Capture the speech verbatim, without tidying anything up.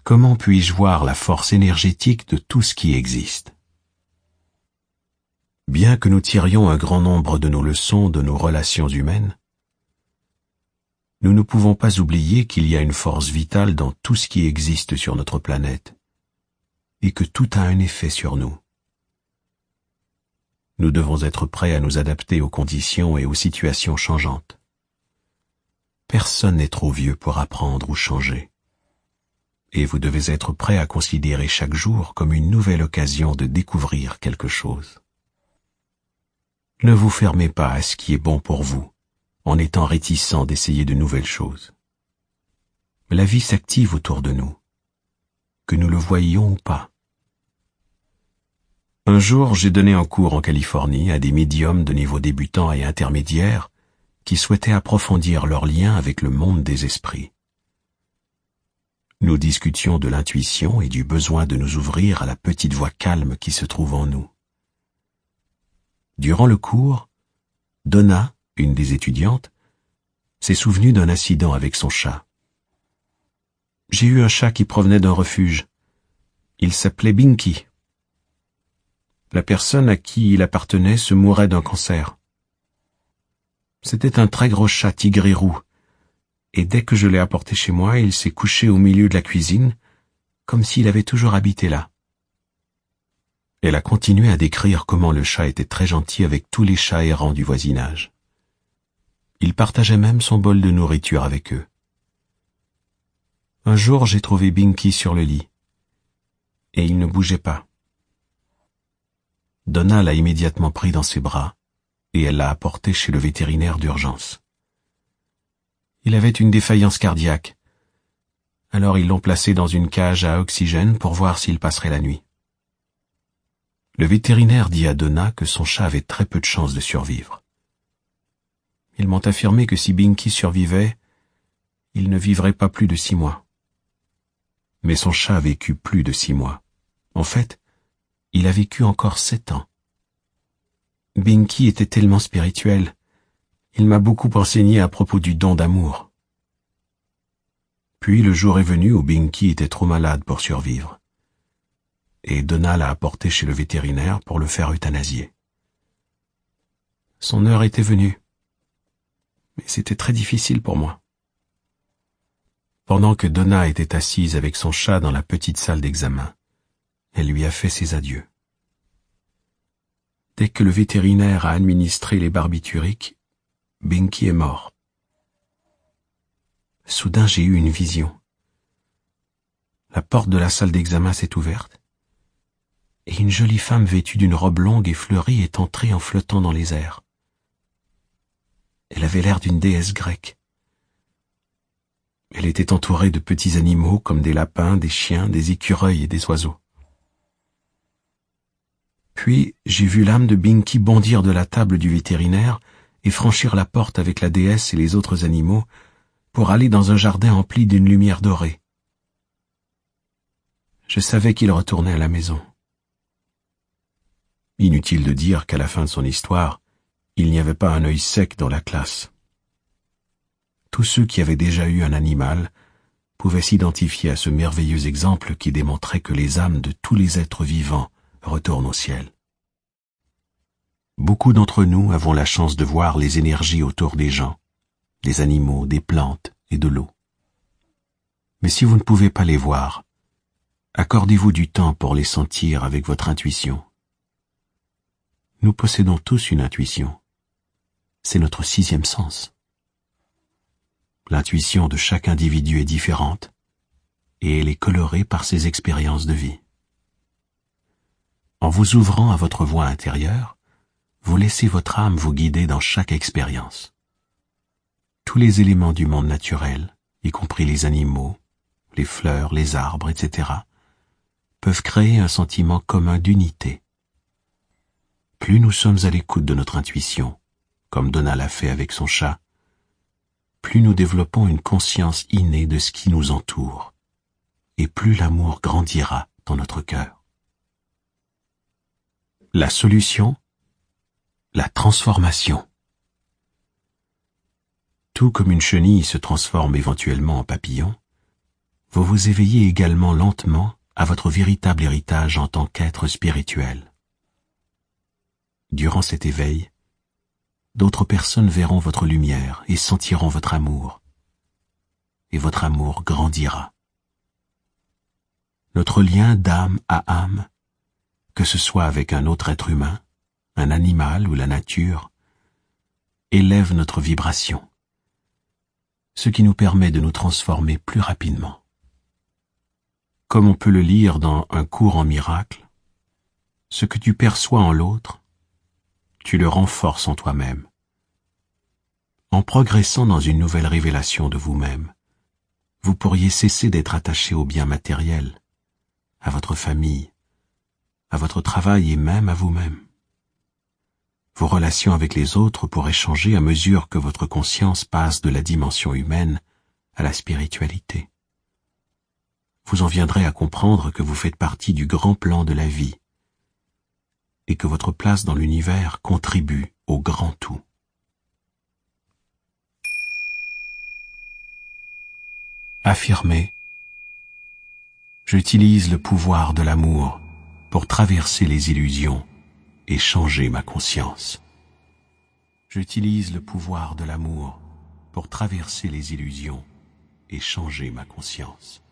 Comment puis-je voir la force énergétique de tout ce qui existe? Bien que nous tirions un grand nombre de nos leçons de nos relations humaines, nous ne pouvons pas oublier qu'il y a une force vitale dans tout ce qui existe sur notre planète et que tout a un effet sur nous. Nous devons être prêts à nous adapter aux conditions et aux situations changeantes. Personne n'est trop vieux pour apprendre ou changer. Et vous devez être prêt à considérer chaque jour comme une nouvelle occasion de découvrir quelque chose. Ne vous fermez pas à ce qui est bon pour vous, en étant réticent d'essayer de nouvelles choses. La vie s'active autour de nous, que nous le voyions ou pas. Un jour, j'ai donné un cours en Californie à des médiums de niveau débutant et intermédiaire qui souhaitaient approfondir leur lien avec le monde des esprits. Nous discutions de l'intuition et du besoin de nous ouvrir à la petite voix calme qui se trouve en nous. Durant le cours, Donna, une des étudiantes, s'est souvenue d'un incident avec son chat. J'ai eu un chat qui provenait d'un refuge. Il s'appelait Binky. La personne à qui il appartenait se mourait d'un cancer. C'était un très gros chat tigré roux, et dès que je l'ai apporté chez moi, il s'est couché au milieu de la cuisine, comme s'il avait toujours habité là. Elle a continué à décrire comment le chat était très gentil avec tous les chats errants du voisinage. Il partageait même son bol de nourriture avec eux. Un jour, j'ai trouvé Binky sur le lit, et il ne bougeait pas. Donna l'a immédiatement pris dans ses bras, et elle l'a apporté chez le vétérinaire d'urgence. Il avait une défaillance cardiaque, alors ils l'ont placé dans une cage à oxygène pour voir s'il passerait la nuit. Le vétérinaire dit à Donna que son chat avait très peu de chances de survivre. Ils m'ont affirmé que si Binky survivait, il ne vivrait pas plus de six mois. Mais son chat a vécu plus de six mois. En fait, il a vécu encore sept ans. Binky était tellement spirituel. Il m'a beaucoup enseigné à propos du don d'amour. Puis le jour est venu où Binky était trop malade pour survivre. Et Donna l'a apporté chez le vétérinaire pour le faire euthanasier. Son heure était venue. Mais c'était très difficile pour moi. Pendant que Donna était assise avec son chat dans la petite salle d'examen, elle lui a fait ses adieux. Dès que le vétérinaire a administré les barbituriques, Binky est mort. Soudain, j'ai eu une vision. La porte de la salle d'examen s'est ouverte, et une jolie femme vêtue d'une robe longue et fleurie est entrée en flottant dans les airs. Elle avait l'air d'une déesse grecque. Elle était entourée de petits animaux comme des lapins, des chiens, des écureuils et des oiseaux. Puis, j'ai vu l'âme de Binky bondir de la table du vétérinaire et franchir la porte avec la déesse et les autres animaux pour aller dans un jardin empli d'une lumière dorée. Je savais qu'il retournait à la maison. Inutile de dire qu'à la fin de son histoire, il n'y avait pas un œil sec dans la classe. Tous ceux qui avaient déjà eu un animal pouvaient s'identifier à ce merveilleux exemple qui démontrait que les âmes de tous les êtres vivants retournent au ciel. Beaucoup d'entre nous avons la chance de voir les énergies autour des gens, des animaux, des plantes et de l'eau. Mais si vous ne pouvez pas les voir, accordez-vous du temps pour les sentir avec votre intuition. Nous possédons tous une intuition. C'est notre sixième sens. L'intuition de chaque individu est différente, et elle est colorée par ses expériences de vie. En vous ouvrant à votre voix intérieure, vous laissez votre âme vous guider dans chaque expérience. Tous les éléments du monde naturel, y compris les animaux, les fleurs, les arbres, et cetera, peuvent créer un sentiment commun d'unité. Plus nous sommes à l'écoute de notre intuition, comme Donna l'a fait avec son chat, plus nous développons une conscience innée de ce qui nous entoure, et plus l'amour grandira dans notre cœur. La solution, la transformation. Tout comme une chenille se transforme éventuellement en papillon, vous vous éveillez également lentement à votre véritable héritage en tant qu'être spirituel. Durant cet éveil, d'autres personnes verront votre lumière et sentiront votre amour, et votre amour grandira. Notre lien d'âme à âme, que ce soit avec un autre être humain, un animal ou la nature, élève notre vibration, ce qui nous permet de nous transformer plus rapidement. Comme on peut le lire dans un cours en miracle, ce que tu perçois en l'autre, tu le renforces en toi-même. En progressant dans une nouvelle révélation de vous-même, vous pourriez cesser d'être attaché aux biens matériels, à votre famille, à votre travail et même à vous-même. Vos relations avec les autres pourraient changer à mesure que votre conscience passe de la dimension humaine à la spiritualité. Vous en viendrez à comprendre que vous faites partie du grand plan de la vie et que votre place dans l'univers contribue au grand tout. Affirmez: j'utilise le pouvoir de l'amour pour traverser les illusions et changer ma conscience. J'utilise le pouvoir de l'amour pour traverser les illusions et changer ma conscience.